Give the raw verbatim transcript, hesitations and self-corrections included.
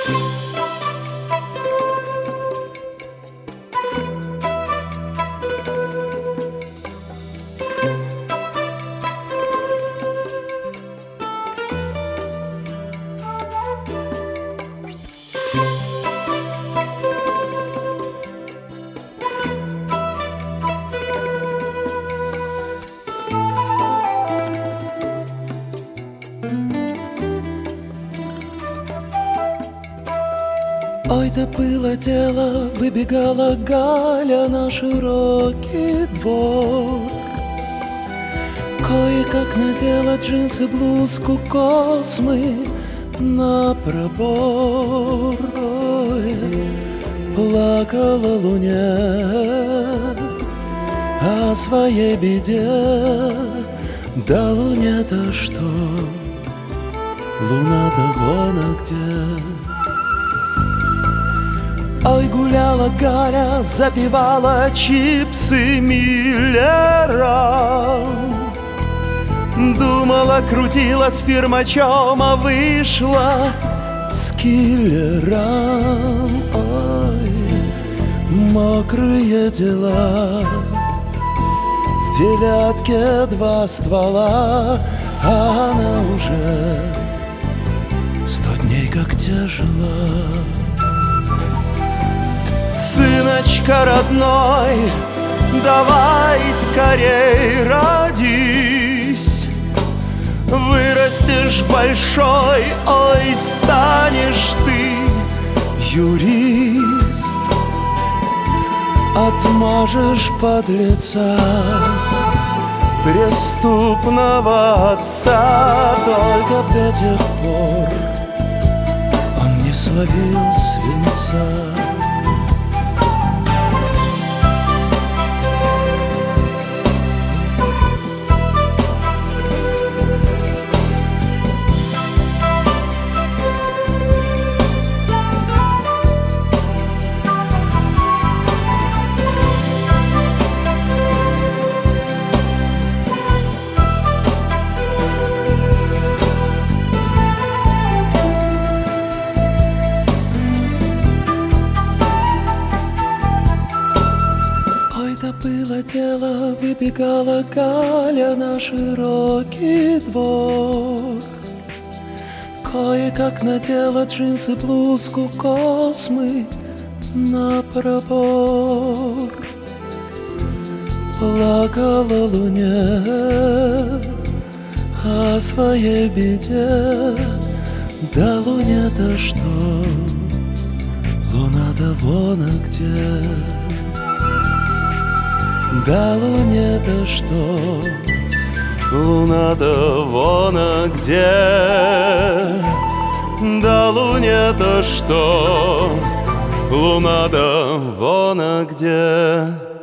Ой, да было дело, выбегала Галя на широкий двор. Кое-как надела джинсы, блузку, космы на пробор. Ой, плакала луня о своей беде. Да луня-то что, луна-то вон где. Ой, гуляла Галя, запивала чипсы Миллера. Думала, крутилась фирмачом, а вышла с киллером. Ой, мокрые дела, в девятке два ствола, а она уже сто дней как тяжела. Сыночка родной, давай скорей родись. Вырастешь большой, ой, станешь ты юрист. Отмажешь подлеца, преступного отца. Только б до тех пор он не словил свинца. Было дело, выбегала Галя на широкий двор. Кое-как надела джинсы, блузку, космы на пробор. Плакала луня о своей беде. Да луня-то что, луна-то вон где. Да луне-то что, луна-то вон где. Да луне-то что, луна-то вон где.